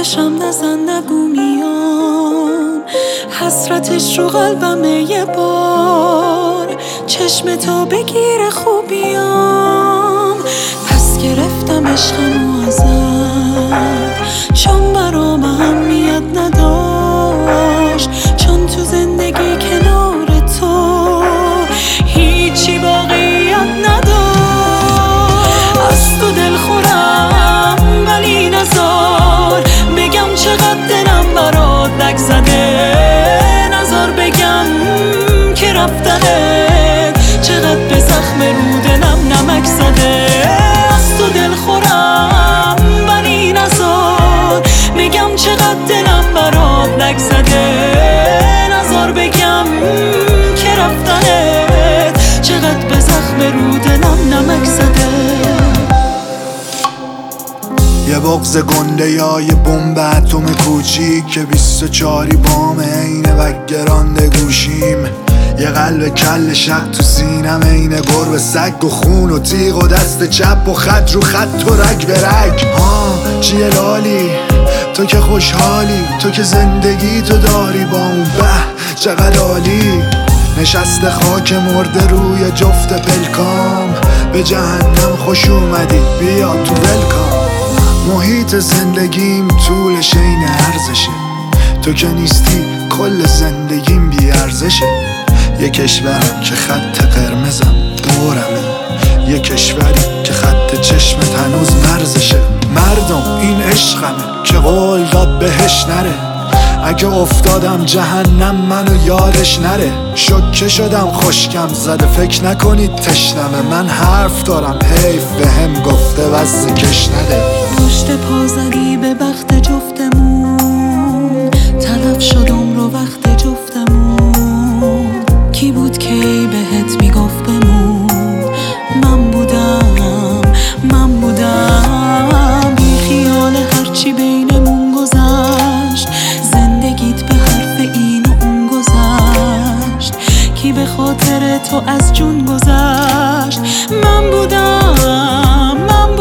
حرفشم نزن نگو میام، حسرتش رو قلبمه یه بار، چشم تو بگیر خوبیام. پس گرفتم عشقمو ازت، چون برام اهمیت نداشت، چون تو زندگی کنار تو هیچی واقعیت نداشت. از تو دل خورم ولی نزار بگم چقدر دلم برات لک زده، نزار بگم که رفتنت چقدر به زخم رو دلم نمک زده. از تو دل خورم ولی نزار بگم چقدر دلم برات لک زده، نزار بگم که رفتنت چقدر به زخم رو دلم نمک زده. یه بغض گنده یا یه بمب اتم کوچیک که 24 بامه اینه و گرانده گوشیم. یه قلب کل شق تو سینم اینه گربه سگ و خون و تیغ و دست چپ و خط رو خط و رگ به رگ. چیه لالی تو که خوشحالی، تو که زندگی تو داری با اون به چقدر عالی. نشسته خاک مرده روی جفت پلکام، به جهنم خوش اومدی بیا تو ولکام. محیط زندگیم طولش این ارزشه، تو که نیستی کل زندگیم بی ارزشه. یه کشورم که خط قرمزم دورمه، یه کشوری که خط چشمت هنوز مرزشه. مردم این عشقمه که قول داد بهش نره، اگه افتادم جهنم منو یادش نره. شوکه شدم خشکم زده فکر نکنید تشنمه، من حرف دارم حیف به هم گفته وزی کش نده. پشت پا زدی به بخت جفتمون، تلف شدم رو وقت جفتمون. کی بود کی بهت میگفت بمون، من بودم بی خیال هرچی بینمون گذشت، زندگیت به حرف این و اون گذشت. کی به خاطر تو از جون گذشت، من بودم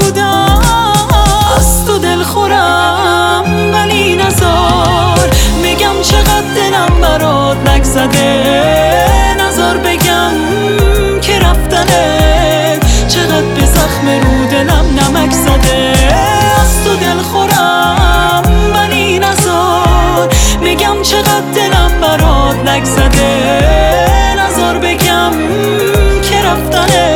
از تو دل خورم ولی نزار بگم چقدر دلم برات لک زده، نزار بگم که رفتنت چقدر به زخم رو دلم نمک زده. از تو دل خورم ولی نزار بگم چقدر دلم برات لک زده، نزار بگم که رفتنت